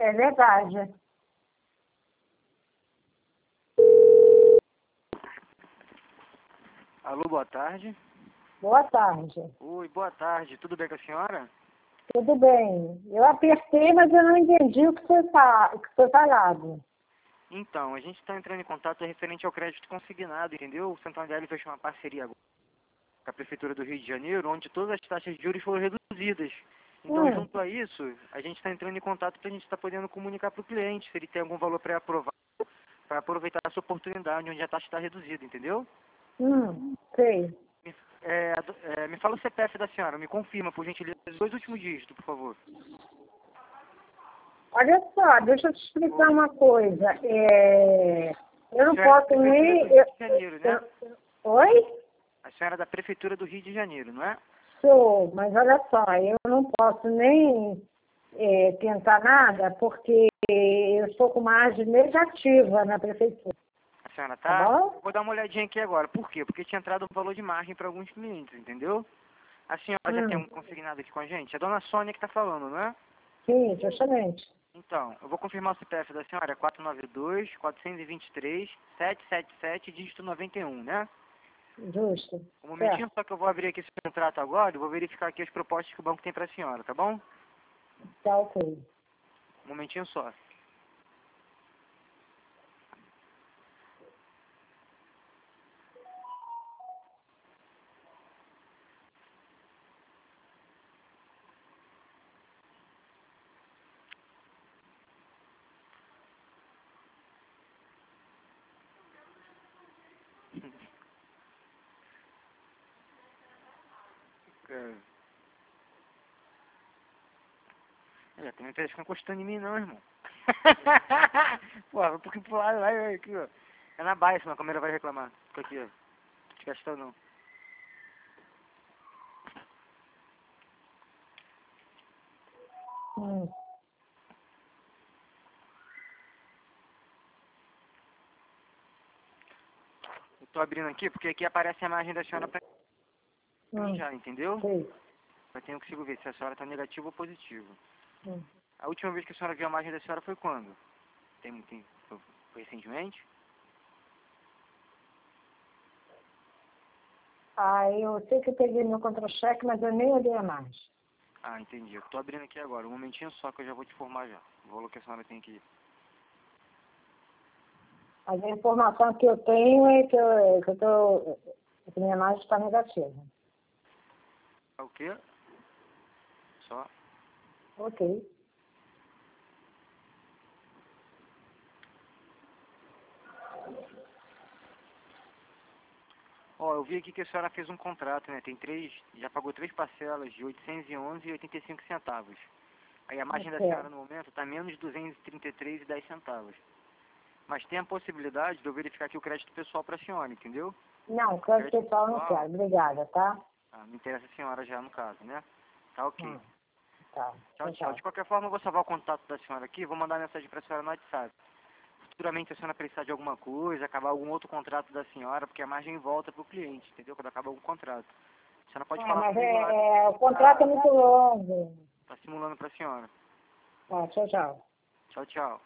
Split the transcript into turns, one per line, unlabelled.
É verdade.
Alô, boa tarde.
Boa tarde.
Oi, boa tarde. Tudo bem com a senhora?
Tudo bem. Eu apertei, mas eu não entendi o que foi falado.
Então, a gente está entrando em contato referente ao crédito consignado, entendeu? O Santander fechou uma parceria agora com a Prefeitura do Rio de Janeiro, onde todas as taxas de juros foram reduzidas. Então, junto a isso, a gente está entrando em contato para a gente estar podendo comunicar para o cliente se ele tem algum valor pré-aprovado para aproveitar essa oportunidade onde a taxa está reduzida, entendeu?
Sei.
Me fala o CPF da senhora, me confirma, por gentileza, os 2 últimos dígitos, por favor.
Olha só, deixa eu te explicar uma coisa. Eu não
A senhora
posso
é da
nem...
Prefeitura do Rio de Janeiro, né?
Oi?
A senhora é da Prefeitura do Rio de Janeiro, não é?
Sou, mas olha só, eu não posso nem tentar nada porque eu estou com uma margem negativa na prefeitura.
A senhora
Tá
tá?
bom?
Vou dar uma olhadinha aqui agora. Por quê? Porque tinha entrado um valor de margem para alguns clientes, entendeu? A senhora já tem um consignado aqui com a gente? É a dona Sônia que está falando, não é?
Sim, justamente.
Então, eu vou confirmar o CPF da senhora, é 492-423-777, dígito 91, né?
Justo.
Um momentinho
Certo.
só que eu vou abrir aqui esse contrato agora e vou verificar aqui as propostas que o banco tem para a senhora, tá bom?
Tá ok.
Um momentinho só. Tem muita gente encostando em mim não, irmão. Pô, vai um pouquinho pro lado, vai aqui, ó. É na baia, senão a câmera vai reclamar. Fica aqui, ó. Não te gastando não.
Hum.
Eu tô abrindo aqui porque aqui aparece a imagem da senhora pra mim já, entendeu?
Sei.
Eu tenho que ver se a senhora tá negativa ou positiva.
Hum.
A última vez que a senhora viu a imagem da senhora foi quando? Foi recentemente?
Eu sei que eu peguei meu contra-cheque, mas eu nem olhei mais.
Ah, entendi. Eu tô abrindo aqui agora. Um momentinho só que eu já vou te informar já. O valor que a senhora tem aqui.
Mas a informação que eu tenho é que minha margem está negativa.
É o quê? Só.
Ok.
Ó, eu vi aqui que a senhora fez um contrato, né? Já pagou 3 parcelas de 811,85 centavos. Aí a margem da senhora no momento está menos de 233,10 centavos. Mas tem a possibilidade de eu verificar aqui o crédito pessoal para a senhora, entendeu?
Não, crédito pessoal não quero. Obrigada, tá?
Me interessa a senhora já no caso, né? Tá ok.
Tá.
Tchau, tchau. De qualquer forma, eu vou salvar o contato da senhora aqui, vou mandar mensagem para a senhora no WhatsApp. Futuramente, se a senhora precisar de alguma coisa, acabar algum outro contrato da senhora, porque a margem volta para o cliente, entendeu? Quando acaba algum contrato. A senhora pode falar
Mas
comigo lá.
o contrato é muito longo.
Tá simulando para a senhora.
Tá, tchau, tchau.
Tchau, tchau.